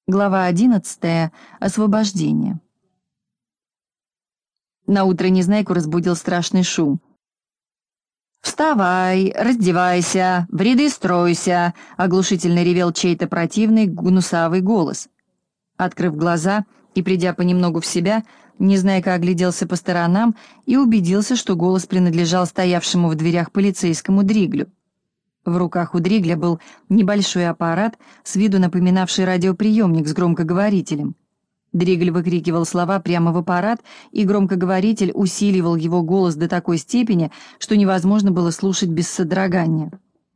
Глава 11. Освобождение. Наутро Незнайку разбудил страшный шум. «Вставай, раздевайся, в ряды стройся!» — оглушительно ревел чей-то противный гнусавый голос. Открыв глаза и придя понемногу в себя, Незнайка огляделся по сторонам и убедился, что голос принадлежал стоявшему в дверях полицейскому Дриглю. В руках у Дригля был небольшой аппарат, с виду напоминавший радиоприемник с громкоговорителем. Дригль выкрикивал слова прямо в аппарат, и громкоговоритель усиливал его голос до такой степени, что невозможно было слушать без содрогания.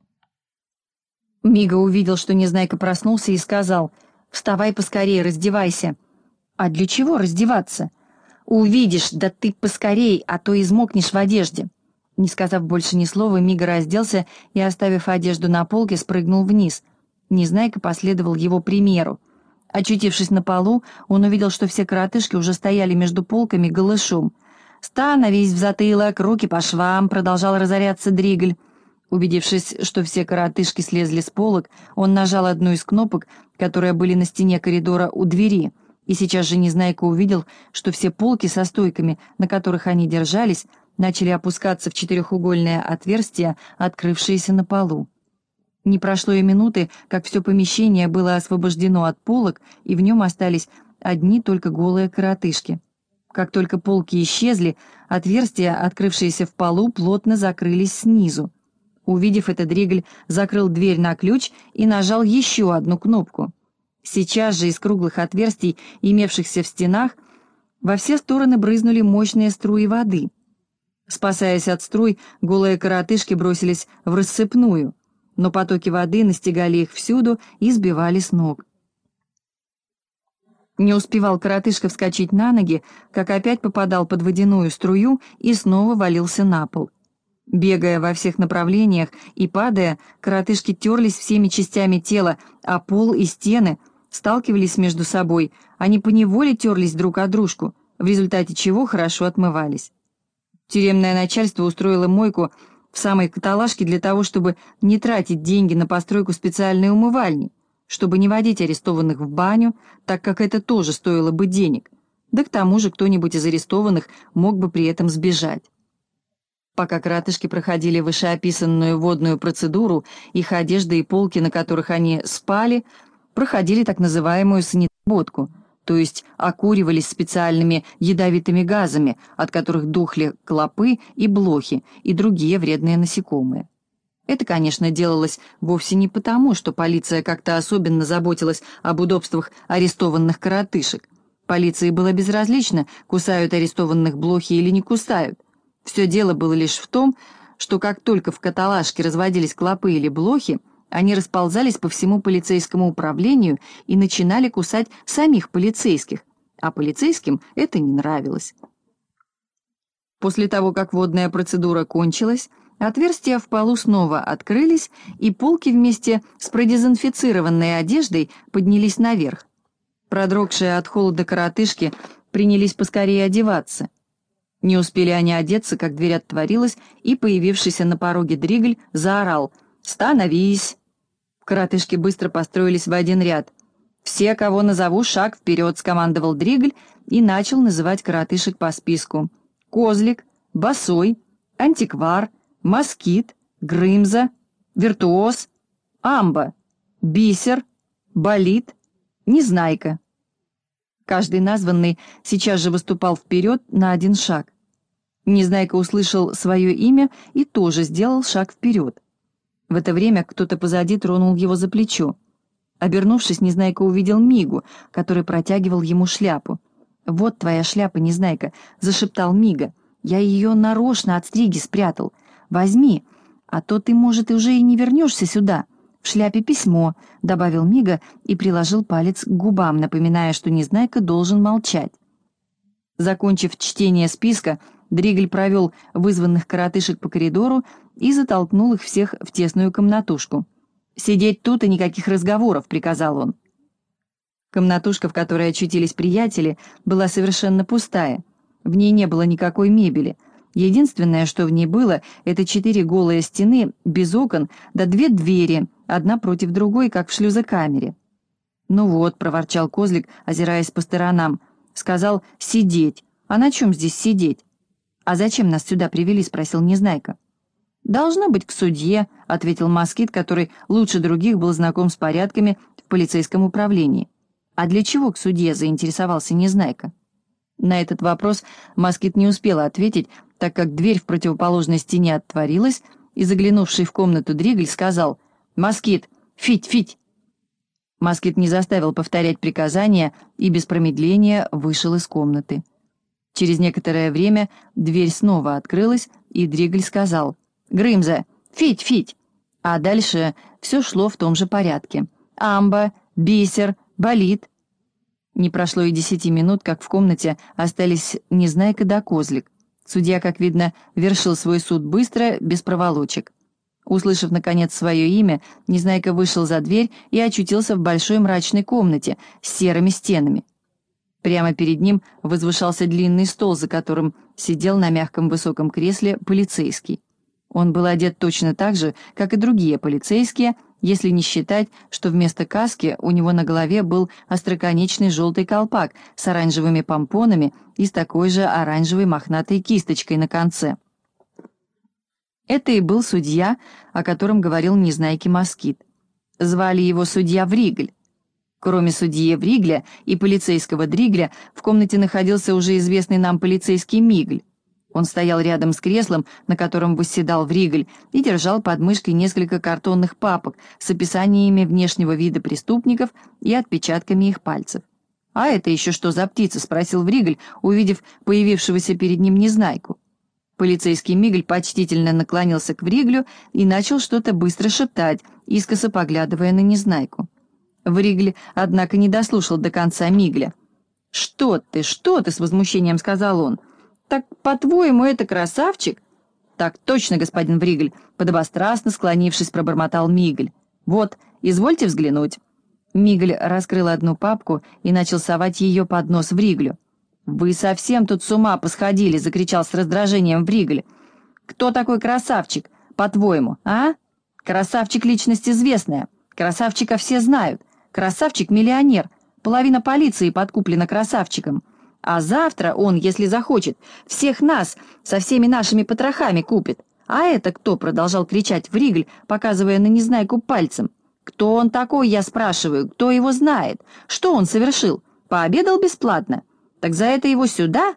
Мига увидел, что Незнайка проснулся, и сказал: «Вставай поскорее, раздевайся». «А для чего раздеваться?» «Увидишь, да ты поскорей, а то измокнешь в одежде». Не сказав больше ни слова, Мига разделся и, оставив одежду на полке, спрыгнул вниз. Незнайка последовал его примеру. Очутившись на полу, он увидел, что все коротышки уже стояли между полками голышом. «Становись в затылок, руки по швам», — продолжал разоряться Дригль. Убедившись, что все коротышки слезли с полок, он нажал одну из кнопок, которые были на стене коридора у двери, и сейчас же Незнайка увидел, что все полки со стойками, на которых они держались, начали опускаться в четырехугольное отверстие, открывшееся на полу. Не прошло и минуты, как все помещение было освобождено от полок, и в нем остались одни только голые коротышки. Как только полки исчезли, отверстия, открывшиеся в полу, плотно закрылись снизу. Увидев это, Дригль закрыл дверь на ключ и нажал еще одну кнопку. Сейчас же из круглых отверстий, имевшихся в стенах, во все стороны брызнули мощные струи воды. Спасаясь от струй, голые коротышки бросились в рассыпную, но потоки воды настигали их всюду и сбивали с ног. Не успевал коротышка вскочить на ноги, как опять попадал под водяную струю и снова валился на пол. Бегая во всех направлениях и падая, коротышки терлись всеми частями тела, а пол и стены сталкивались между собой, они поневоле терлись друг о дружку, в результате чего хорошо отмывались. Тюремное начальство устроило мойку в самой каталажке для того, чтобы не тратить деньги на постройку специальной умывальни, чтобы не водить арестованных в баню, так как это тоже стоило бы денег, да к тому же кто-нибудь из арестованных мог бы при этом сбежать. Пока коротышки проходили вышеописанную водную процедуру, их одежда и полки, на которых они спали, проходили так называемую санитарботку, то есть окуривались специальными ядовитыми газами, от которых дохли клопы и блохи и другие вредные насекомые. Это, конечно, делалось вовсе не потому, что полиция как-то особенно заботилась об удобствах арестованных коротышек. Полиции было безразлично, кусают арестованных блохи или не кусают. Все дело было лишь в том, что как только в каталажке разводились клопы или блохи, они расползались по всему полицейскому управлению и начинали кусать самих полицейских, а полицейским это не нравилось. После того, как водная процедура кончилась, отверстия в полу снова открылись, и полки вместе с продезинфицированной одеждой поднялись наверх. Продрогшие от холода коротышки принялись поскорее одеваться. Не успели они одеться, как дверь отворилась, и появившийся на пороге Дригль заорал: «Становись!». Коротышки быстро построились в один ряд. «Все, кого назову, шаг вперед», — скомандовал Дригль и начал называть коротышек по списку: Козлик, Босой, Антиквар, Москит, Грымза, Виртуоз, Амба, Бисер, Болит, Незнайка. Каждый названный сейчас же выступал вперед на один шаг. Незнайка услышал свое имя и тоже сделал шаг вперед. В это время кто-то позади тронул его за плечо. Обернувшись, Незнайка увидел Мигу, который протягивал ему шляпу. «Вот твоя шляпа, Незнайка», — зашептал Мига. «Я ее нарочно от стриги спрятал. Возьми, а то ты, может, уже и не вернешься сюда. В шляпе письмо», — добавил Мига и приложил палец к губам, напоминая, что Незнайка должен молчать. Закончив чтение списка, Дригль провел вызванных коротышек по коридору и затолкнул их всех в тесную комнатушку. «Сидеть тут и никаких разговоров», — приказал он. Комнатушка, в которой очутились приятели, была совершенно пустая. В ней не было никакой мебели. Единственное, что в ней было, это 4 голые стены без окон, да 2 двери, одна против другой, как в шлюзокамере. «Ну вот», — проворчал Козлик, озираясь по сторонам, — «сказал сидеть. А на чем здесь сидеть?» «А зачем нас сюда привели?» — спросил Незнайка. «Должно быть, к судье», — ответил Москит, который лучше других был знаком с порядками в полицейском управлении. «А для чего к судье?» — заинтересовался Незнайка. На этот вопрос Москит не успел ответить, так как дверь в противоположной стене отворилась, и заглянувший в комнату Дригль сказал: «Москит, фить, фить!» Москит не заставил повторять приказания и без промедления вышел из комнаты. Через некоторое время дверь снова открылась, и Дригль сказал: «Грымза, фить, фить!» А дальше все шло в том же порядке. «Амба, бисер, болит». Не прошло и 10 минут, как в комнате остались Незнайка да Козлик. Судья, как видно, вершил свой суд быстро, без проволочек. Услышав, наконец, свое имя, Незнайка вышел за дверь и очутился в большой мрачной комнате с серыми стенами. Прямо перед ним возвышался длинный стол, за которым сидел на мягком высоком кресле полицейский. Он был одет точно так же, как и другие полицейские, если не считать, что вместо каски у него на голове был остроконечный желтый колпак с оранжевыми помпонами и с такой же оранжевой мохнатой кисточкой на конце. Это и был судья, о котором говорил Незнайке Москит. Звали его судья Вригль. Кроме судьи Вригля и полицейского Дригля, в комнате находился уже известный нам полицейский Мигль. Он стоял рядом с креслом, на котором восседал Вригль, и держал под мышкой несколько картонных папок с описаниями внешнего вида преступников и отпечатками их пальцев. «А это еще что за птица?» — спросил Вригль, увидев появившегося перед ним Незнайку. Полицейский Мигль почтительно наклонился к Вриглю и начал что-то быстро шептать, искоса поглядывая на Незнайку. Вригль, однако, не дослушал до конца Мигля. Что ты?» — с возмущением сказал он. «Так, по-твоему, это красавчик?» «Так точно, господин Вригль», — подобострастно склонившись, пробормотал Мигль. «Вот, извольте взглянуть». Мигль раскрыл одну папку и начал совать ее под нос Вриглю. «Вы совсем тут с ума посходили!» — закричал с раздражением Вригль. «Кто такой красавчик, по-твоему, а? Красавчик — личность известная. Красавчика все знают. Красавчик — миллионер. Половина полиции подкуплена красавчиком. А завтра он, если захочет, всех нас со всеми нашими потрохами купит. А это кто?» — продолжал кричать Вригль, показывая на Незнайку пальцем. «Кто он такой, я спрашиваю? Кто его знает? Что он совершил? Пообедал бесплатно? Так за это его сюда?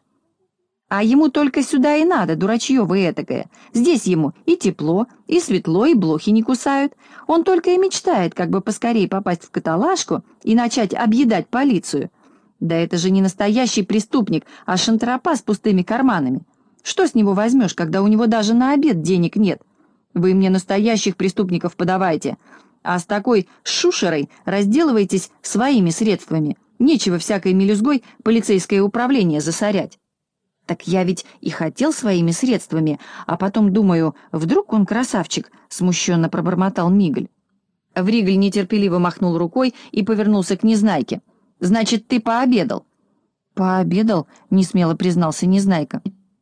А ему только сюда и надо, дурачье вы этакое. Здесь ему и тепло, и светло, и блохи не кусают. Он только и мечтает, как бы поскорее попасть в каталажку и начать объедать полицию. Да это же не настоящий преступник, а шантропа с пустыми карманами. Что с него возьмешь, когда у него даже на обед денег нет? Вы мне настоящих преступников подавайте, а с такой шушерой разделывайтесь своими средствами. Нечего всякой мелюзгой полицейское управление засорять». «Так я ведь и хотел своими средствами, а потом думаю, вдруг он красавчик», — смущенно пробормотал Мигль. Вригль нетерпеливо махнул рукой и повернулся к Незнайке. «Значит, ты пообедал?» «Пообедал», — несмело признался Незнайка.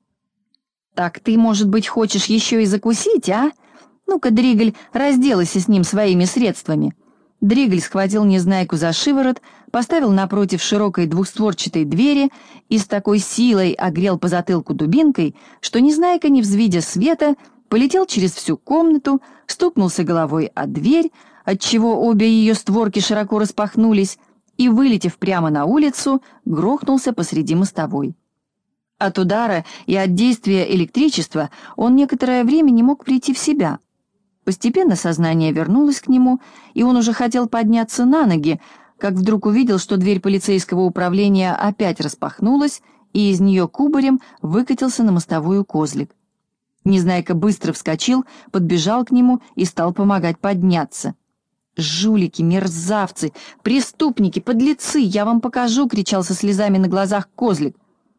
«Так ты, может быть, хочешь еще и закусить, а? Ну-ка, Дригль, разделайся с ним своими средствами». Дригль схватил Незнайку за шиворот, поставил напротив широкой двухстворчатой двери и с такой силой огрел по затылку дубинкой, что Незнайка, не взвидя света, полетел через всю комнату, стукнулся головой о дверь, отчего обе ее створки широко распахнулись, и, вылетев прямо на улицу, грохнулся посреди мостовой. От удара и от действия электричества он некоторое время не мог прийти в себя. Постепенно сознание вернулось к нему, и он уже хотел подняться на ноги, как вдруг увидел, что дверь полицейского управления опять распахнулась, и из нее кубарем выкатился на мостовую Козлик. Незнайка быстро вскочил, подбежал к нему и стал помогать подняться. «Жулики, мерзавцы, преступники, подлецы, я вам покажу!» — кричал со слезами на глазах Козлик.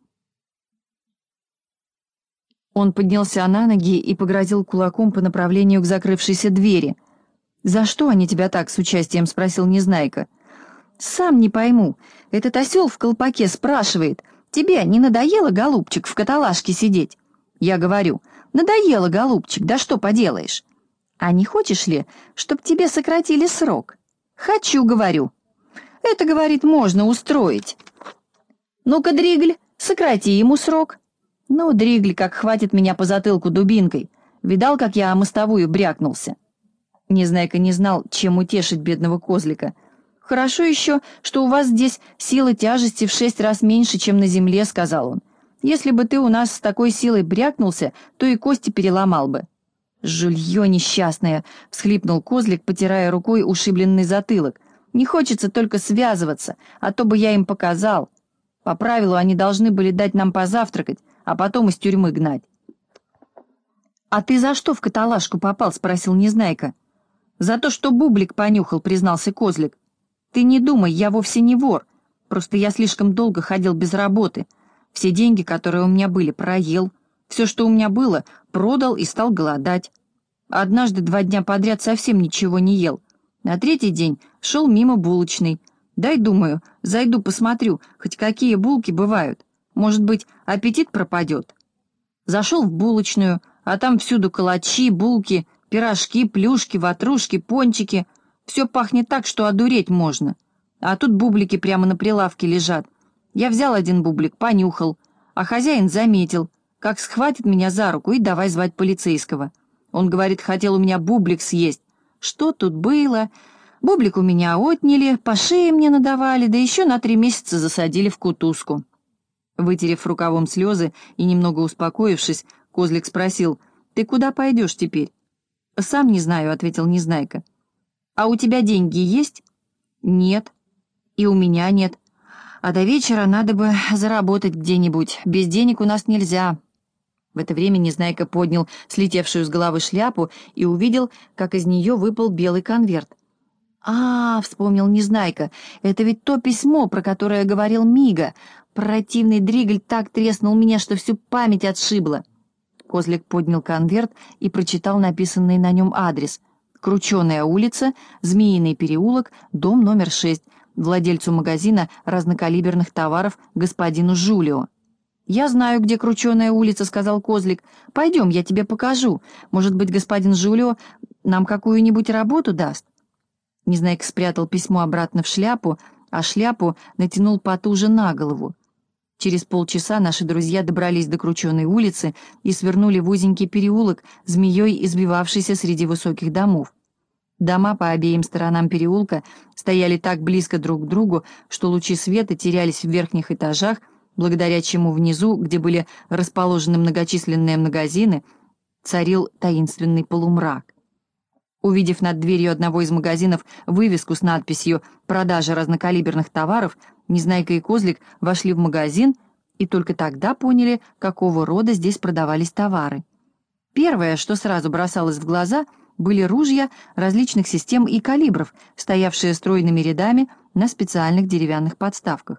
Он поднялся на ноги и погрозил кулаком по направлению к закрывшейся двери. «За что они тебя так?» — с участием спросил Незнайка. «Сам не пойму. Этот осел в колпаке спрашивает: тебе не надоело, голубчик, в каталажке сидеть?» Я говорю: «Надоело, голубчик, да что поделаешь?» «А не хочешь ли, чтоб тебе сократили срок?» «Хочу», — говорю. Это, говорит, можно устроить. Ну-ка, Дригль, сократи ему срок. Ну, Дригль, как хватит меня по затылку дубинкой. Видал, как я о мостовую брякнулся? Незнайка не знал, чем утешить бедного козлика. «Хорошо еще, что у вас здесь сила тяжести в 6 раз меньше, чем на земле», — сказал он. «Если бы ты у нас с такой силой брякнулся, то и кости переломал бы». «Жулье несчастное!» — всхлипнул козлик, потирая рукой ушибленный затылок. «Не хочется только связываться, а то бы я им показал. По правилу они должны были дать нам позавтракать, а потом из тюрьмы гнать». «А ты за что в каталажку попал?» — спросил Незнайка. «За то, что бублик понюхал», — признался козлик. «Ты не думай, я вовсе не вор. Просто я слишком долго ходил без работы. Все деньги, которые у меня были, проел. Все, что у меня было, продал и стал голодать. Однажды 2 дня подряд совсем ничего не ел. На 3-й день шел мимо булочной. Дай, думаю, зайду посмотрю, хоть какие булки бывают. Может быть, аппетит пропадет». Зашел в булочную, а там всюду калачи, булки, пирожки, плюшки, ватрушки, пончики. Все пахнет так, что одуреть можно. А тут бублики прямо на прилавке лежат. Я взял один бублик, понюхал, а хозяин заметил, как схватит меня за руку и давай звать полицейского. Он говорит, хотел у меня бублик съесть. Что тут было? Бублик у меня отняли, по шее мне надавали, да еще на 3 месяца засадили в кутузку. Вытерев рукавом слезы и немного успокоившись, козлик спросил, «Ты куда пойдешь теперь?» «Сам не знаю», — ответил Незнайка. «А у тебя деньги есть?» «Нет». «И у меня нет. А до вечера надо бы заработать где-нибудь. Без денег у нас нельзя». В это время Незнайка поднял слетевшую с головы шляпу и увидел, как из нее выпал белый конверт. «А, — вспомнил Незнайка, — это ведь то письмо, про которое говорил Мига. Противный Дригль так треснул меня, что всю память отшибло». Козлик поднял конверт и прочитал написанный на нем адрес. Крученая улица, Змеиный переулок, дом номер 6, владельцу магазина разнокалиберных товаров господину Жулио. «Я знаю, где Крученая улица», — сказал Козлик. «Пойдем, я тебе покажу. Может быть, господин Жулио нам какую-нибудь работу даст?» Незнайка спрятал письмо обратно в шляпу, а шляпу натянул потуже на голову. Через полчаса наши друзья добрались до Крученой улицы и свернули в узенький переулок, змеей избивавшийся среди высоких домов. Дома по обеим сторонам переулка стояли так близко друг к другу, что лучи света терялись в верхних этажах, благодаря чему внизу, где были расположены многочисленные магазины, царил таинственный полумрак. Увидев над дверью одного из магазинов вывеску с надписью «Продажа разнокалиберных товаров», Незнайка и Козлик вошли в магазин и только тогда поняли, какого рода здесь продавались товары. Первое, что сразу бросалось в глаза, были ружья различных систем и калибров, стоявшие стройными рядами на специальных деревянных подставках.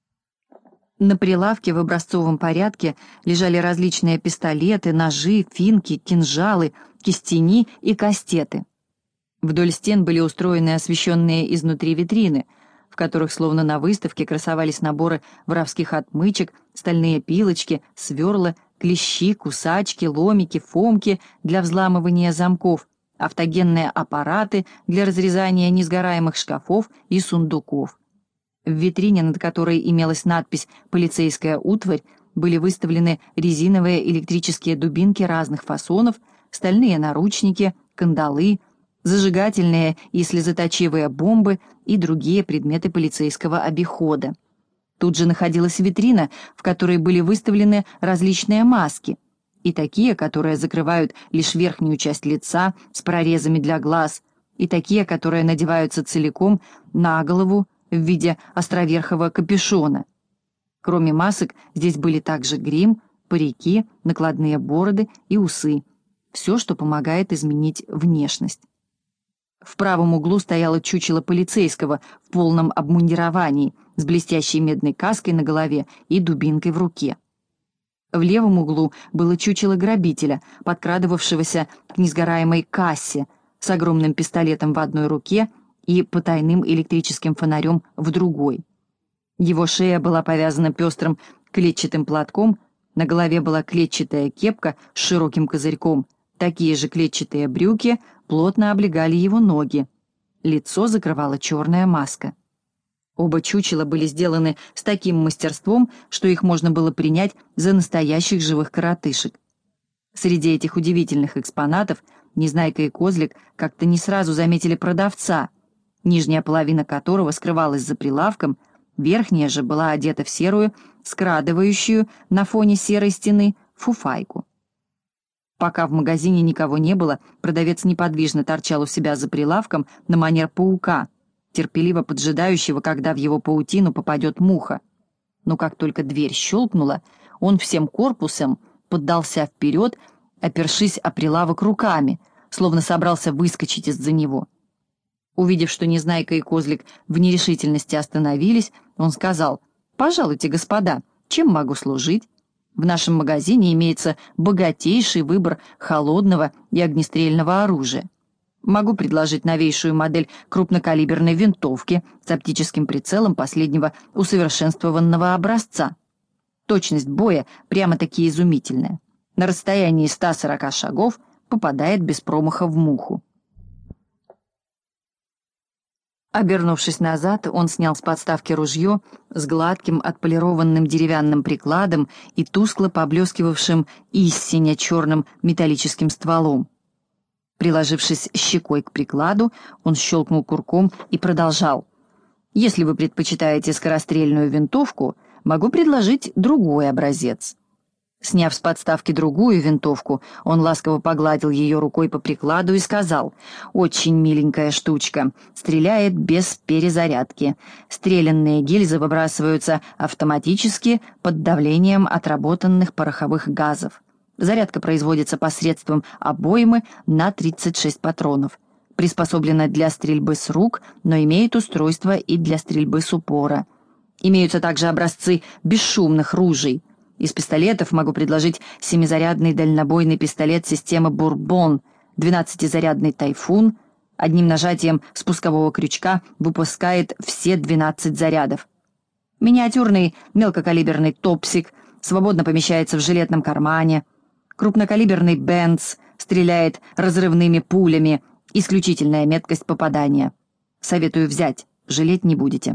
На прилавке в образцовом порядке лежали различные пистолеты, ножи, финки, кинжалы, кистени и кастеты. Вдоль стен были устроены освещенные изнутри витрины, в которых словно на выставке красовались наборы воровских отмычек, стальные пилочки, сверла, клещи, кусачки, ломики, фомки для взламывания замков, автогенные аппараты для разрезания несгораемых шкафов и сундуков. В витрине, над которой имелась надпись «Полицейская утварь», были выставлены резиновые электрические дубинки разных фасонов, стальные наручники, кандалы, зажигательные и слезоточивые бомбы и другие предметы полицейского обихода. Тут же находилась витрина, в которой были выставлены различные маски, и такие, которые закрывают лишь верхнюю часть лица с прорезами для глаз, и такие, которые надеваются целиком на голову в виде островерхого капюшона. Кроме масок, здесь были также грим, парики, накладные бороды и усы. Все, что помогает изменить внешность. В правом углу стояло чучело полицейского в полном обмундировании, с блестящей медной каской на голове и дубинкой в руке. В левом углу было чучело грабителя, подкрадывавшегося к несгораемой кассе, с огромным пистолетом в одной руке и потайным электрическим фонарем в другой. Его шея была повязана пестрым клетчатым платком, на голове была клетчатая кепка с широким козырьком, такие же клетчатые брюки плотно облегали его ноги. Лицо закрывала черная маска. Оба чучела были сделаны с таким мастерством, что их можно было принять за настоящих живых коротышек. Среди этих удивительных экспонатов Незнайка и Козлик как-то не сразу заметили продавца, нижняя половина которого скрывалась за прилавком, верхняя же была одета в серую, скрадывающую на фоне серой стены фуфайку. Пока в магазине никого не было, продавец неподвижно торчал у себя за прилавком на манер паука, терпеливо поджидающего, когда в его паутину попадет муха. Но как только дверь щелкнула, он всем корпусом поддался вперед, опершись о прилавок руками, словно собрался выскочить из-за него. Увидев, что Незнайка и Козлик в нерешительности остановились, он сказал: «Пожалуйте, господа, чем могу служить? В нашем магазине имеется богатейший выбор холодного и огнестрельного оружия. Могу предложить новейшую модель крупнокалиберной винтовки с оптическим прицелом последнего усовершенствованного образца. Точность боя прямо-таки изумительная. На расстоянии 140 шагов попадает без промаха в муху». Обернувшись назад, он снял с подставки ружье с гладким отполированным деревянным прикладом и тускло поблескивавшим истинно черным металлическим стволом. Приложившись щекой к прикладу, он щелкнул курком и продолжал: «Если вы предпочитаете скорострельную винтовку, могу предложить другой образец». Сняв с подставки другую винтовку, он ласково погладил ее рукой по прикладу и сказал: «Очень миленькая штучка, стреляет без перезарядки. Стрелянные гильзы выбрасываются автоматически под давлением отработанных пороховых газов. Зарядка производится посредством обоймы на 36 патронов. Приспособлена для стрельбы с рук, но имеет устройство и для стрельбы с упора. Имеются также образцы бесшумных ружей. Из пистолетов могу предложить 7-зарядный дальнобойный пистолет системы «Бурбон», 12-зарядный «Тайфун». Одним нажатием спускового крючка выпускает все 12 зарядов. Миниатюрный мелкокалиберный «Топсик» свободно помещается в жилетном кармане. Крупнокалиберный «Бенц» стреляет разрывными пулями, исключительная меткость попадания. Советую взять, жалеть не будете.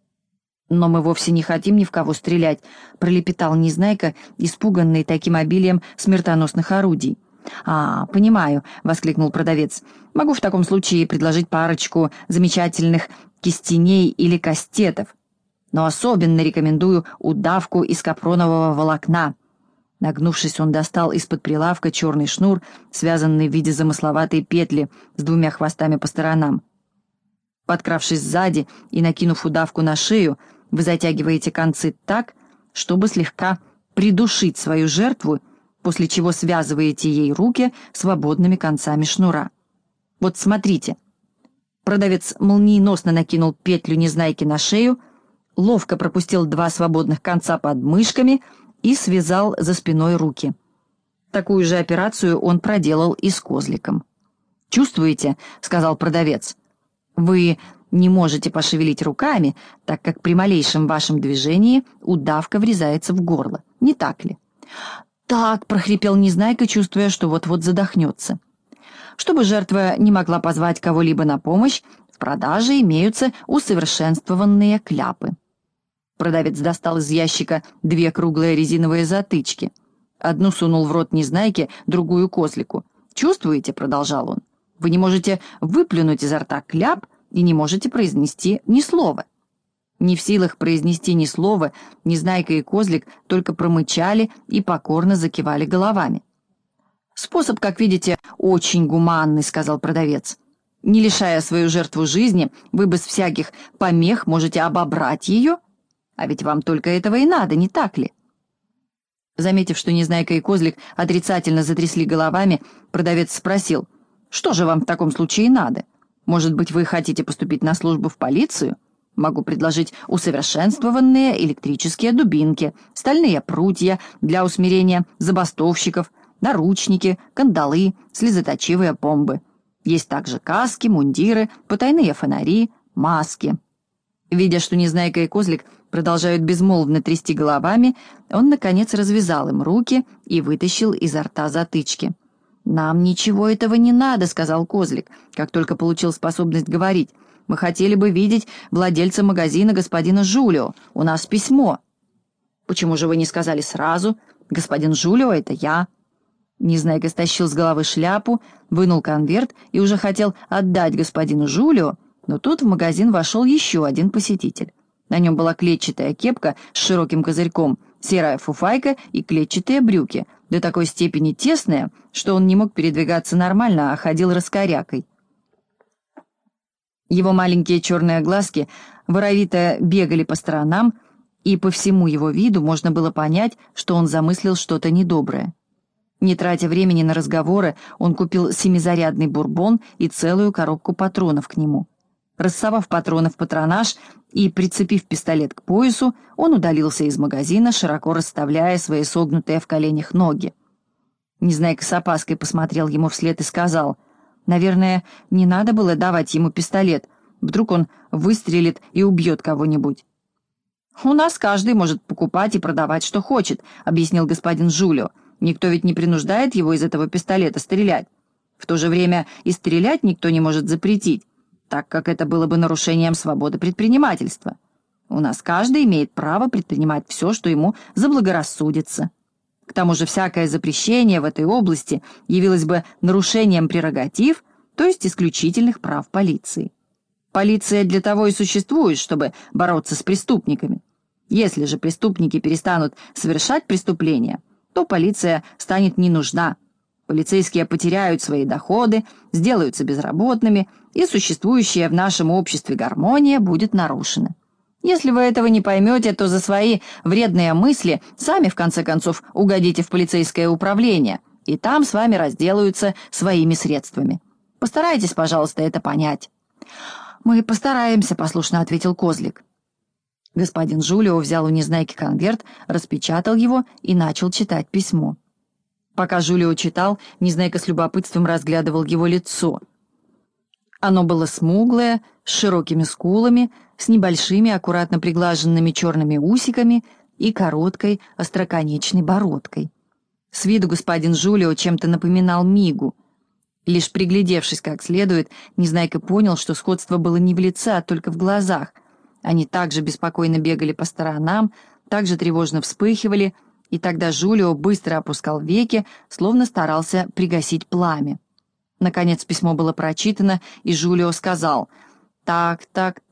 «Но мы вовсе не хотим ни в кого стрелять», — пролепетал Незнайка, испуганный таким обилием смертоносных орудий. «Понимаю», — воскликнул продавец. «Могу в таком случае предложить парочку замечательных кистеней или кастетов. Но особенно рекомендую удавку из капронового волокна». Нагнувшись, он достал из-под прилавка черный шнур, связанный в виде замысловатой петли с 2 хвостами по сторонам. Подкравшись сзади и накинув удавку на шею, вы затягиваете концы так, чтобы слегка придушить свою жертву, после чего связываете ей руки свободными концами шнура. Вот смотрите. Продавец молниеносно накинул петлю Незнайки на шею, ловко пропустил 2 свободных конца под мышками и связал за спиной руки. Такую же операцию он проделал и с Козликом. «Чувствуете?» — сказал продавец. «Вы не можете пошевелить руками, так как при малейшем вашем движении удавка врезается в горло. Не так ли?» «Так», — прохрипел Незнайка, чувствуя, что вот-вот задохнется. Чтобы жертва не могла позвать кого-либо на помощь, в продаже имеются усовершенствованные кляпы. Продавец достал из ящика 2 круглые резиновые затычки. Одну сунул в рот Незнайке, другую — Козлику. «Чувствуете?» — продолжал он. «Вы не можете выплюнуть изо рта кляп и не можете произнести ни слова». Не в силах произнести ни слова, Незнайка и Козлик только промычали и покорно закивали головами. «Способ, как видите, очень гуманный», — сказал продавец. «Не лишая свою жертву жизни, вы без всяких помех можете обобрать ее. А ведь вам только этого и надо, не так ли?» Заметив, что Незнайка и Козлик отрицательно затрясли головами, продавец спросил: «Что же вам в таком случае надо? Может быть, вы хотите поступить на службу в полицию? Могу предложить усовершенствованные электрические дубинки, стальные прутья для усмирения забастовщиков, наручники, кандалы, слезоточивые бомбы. Есть также каски, мундиры, потайные фонари, маски». Видя, что Незнайка и Козлик продолжают безмолвно трясти головами, он, наконец, развязал им руки и вытащил изо рта затычки. «Нам ничего этого не надо», — сказал Козлик, как только получил способность говорить. Мы хотели бы видеть владельца магазина господина Жулио. У нас письмо». «Почему же вы не сказали сразу? Господин Жулио, это я». Незнайка стащил с головы шляпу, вынул конверт и уже хотел отдать господину Жулио, но тут в магазин вошел еще один посетитель. На нем была клетчатая кепка с широким козырьком, серая фуфайка и клетчатые брюки, до такой степени тесные, что он не мог передвигаться нормально, а ходил раскорякой. Его маленькие черные глазки воровито бегали по сторонам, и по всему его виду можно было понять, что он замыслил что-то недоброе. Не тратя времени на разговоры, он купил 7-зарядный бурбон и целую коробку патронов к нему. Рассовав патроны в патронаж и прицепив пистолет к поясу, он удалился из магазина, широко расставляя свои согнутые в коленях ноги. Незнайка с опаской посмотрел ему вслед и сказал: «Наверное, не надо было давать ему пистолет. Вдруг он выстрелит и убьет кого-нибудь». «У нас каждый может покупать и продавать, что хочет», — объяснил господин Жулио. «Никто ведь не принуждает его из этого пистолета стрелять. В то же время и стрелять никто не может запретить, так как это было бы нарушением свободы предпринимательства. У нас каждый имеет право предпринимать все, что ему заблагорассудится. К тому же всякое запрещение в этой области явилось бы нарушением прерогатив, то есть исключительных прав полиции. Полиция для того и существует, чтобы бороться с преступниками. Если же преступники перестанут совершать преступления, то полиция станет не нужна. Полицейские потеряют свои доходы, сделаются безработными, и существующая в нашем обществе гармония будет нарушена. Если вы этого не поймете, то за свои вредные мысли сами, в конце концов, угодите в полицейское управление, и там с вами разделаются своими средствами. Постарайтесь, пожалуйста, это понять». «Мы постараемся», — послушно ответил Козлик. Господин Жулио взял у Незнайки конверт, распечатал его и начал читать письмо. Пока Жулио читал, Незнайка с любопытством разглядывал его лицо. Оно было смуглое, с широкими скулами, с небольшими, аккуратно приглаженными черными усиками и короткой, остроконечной бородкой. С виду господин Жулио чем-то напоминал Мигу. Лишь приглядевшись как следует, Незнайка понял, что сходство было не в лице, а только в глазах. Они также беспокойно бегали по сторонам, также тревожно вспыхивали, и тогда Жулио быстро опускал веки, словно старался пригасить пламя. Наконец письмо было прочитано, и Жулио сказал: «Так,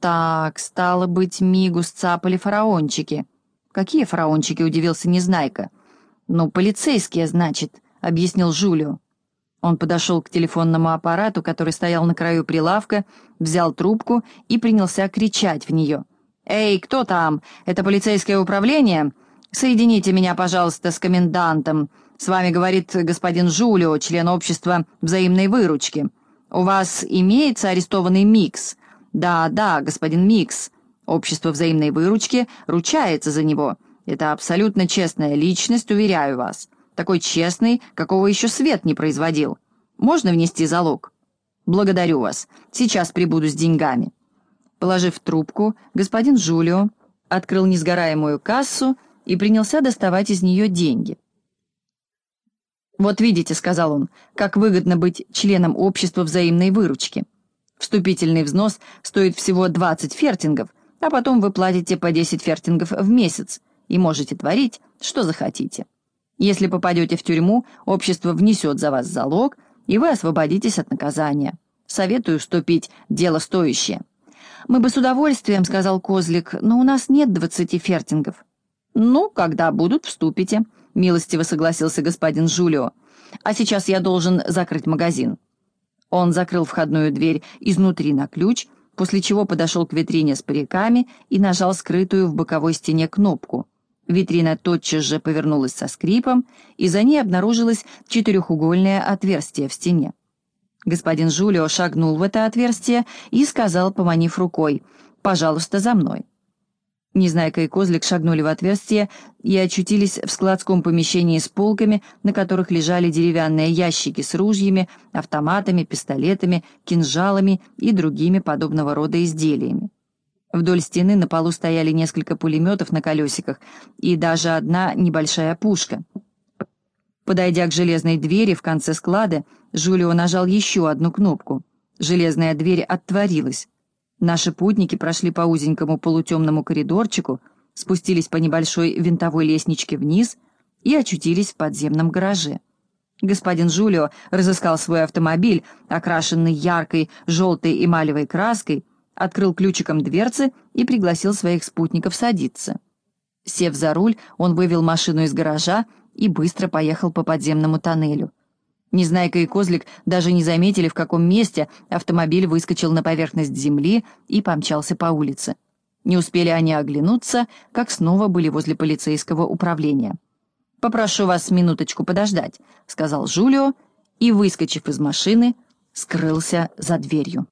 стало быть, Мигу сцапали фараончики». «Какие фараончики?» — удивился Незнайка. «Ну, полицейские, значит», — объяснил Жулио. Он подошел к телефонному аппарату, который стоял на краю прилавка, взял трубку и принялся кричать в нее. «Эй, кто там? Это полицейское управление? Соедините меня, пожалуйста, с комендантом. С вами говорит господин Жулио, член общества взаимной выручки. У вас имеется арестованный Микс?» «Да, господин Микс. Общество взаимной выручки ручается за него. Это абсолютно честная личность, уверяю вас. Такой честный, какого еще свет не производил. Можно внести залог?» «Благодарю вас. Сейчас прибуду с деньгами». Положив трубку, господин Жулио открыл несгораемую кассу и принялся доставать из нее деньги. «Вот видите», — сказал он, — «как выгодно быть членом общества взаимной выручки. Вступительный взнос стоит всего 20 фертингов, а потом вы платите по 10 фертингов в месяц и можете творить, что захотите. Если попадете в тюрьму, общество внесет за вас залог, и вы освободитесь от наказания. Советую вступить, дело стоящее». «Мы бы с удовольствием», — сказал Козлик, — «но у нас нет 20 фертингов». «Ну, когда будут, вступите», — милостиво согласился господин Жулио. «А сейчас я должен закрыть магазин». Он закрыл входную дверь изнутри на ключ, после чего подошел к витрине с париками и нажал скрытую в боковой стене кнопку. Витрина тотчас же повернулась со скрипом, и за ней обнаружилось четырехугольное отверстие в стене. Господин Жулио шагнул в это отверстие и сказал, поманив рукой: «Пожалуйста, за мной». Незнайка и Козлик шагнули в отверстие и очутились в складском помещении с полками, на которых лежали деревянные ящики с ружьями, автоматами, пистолетами, кинжалами и другими подобного рода изделиями. Вдоль стены на полу стояли несколько пулеметов на колесиках и даже одна небольшая пушка. Подойдя к железной двери в конце склада, Жулио нажал еще одну кнопку. Железная дверь отворилась. Наши путники прошли по узенькому полутемному коридорчику, спустились по небольшой винтовой лестничке вниз и очутились в подземном гараже. Господин Жулио разыскал свой автомобиль, окрашенный яркой желтой эмалевой краской, открыл ключиком дверцы и пригласил своих спутников садиться. Сев за руль, он вывел машину из гаража и быстро поехал по подземному тоннелю. Незнайка и Козлик даже не заметили, в каком месте автомобиль выскочил на поверхность земли и помчался по улице. Не успели они оглянуться, как снова были возле полицейского управления. «Попрошу вас минуточку подождать», — сказал Жулио и, выскочив из машины, скрылся за дверью.